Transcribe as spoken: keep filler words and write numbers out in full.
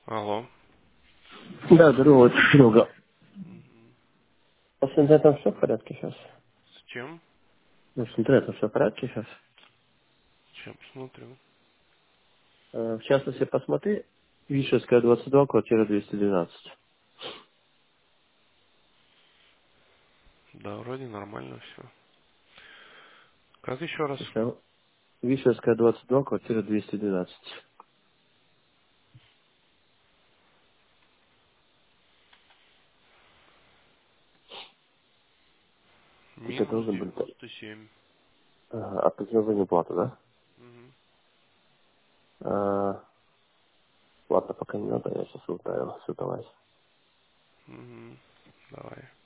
Алло. Да, здорово, это Серега. Мгм. А с интернетом все в порядке сейчас? С чем? Ну, с интернетом все в порядке сейчас. Чем смотрю? Э, В частности, посмотри, Вишевская, двадцать два, квартира двести двенадцать. Да, вроде нормально все. Как еще раз? Сейчас. Вишевская, двадцать два, квартира двести двенадцать. Ты Минус должен был... девяносто семь. Ага, а ты не плату, да? Угу. А, ладно, пока не надо, я сейчас узнаю, все, давай. Угу. Давай.